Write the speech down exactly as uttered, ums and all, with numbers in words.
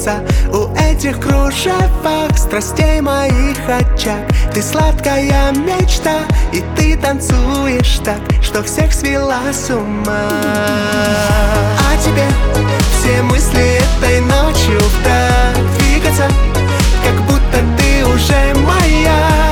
светится у этих кружевах страстей моих очаг. Ты сладкая мечта, и ты танцуешь так, что всех свела с ума. А тебе все мысли этой ночью вдаль двигаться, как будто ты уже моя.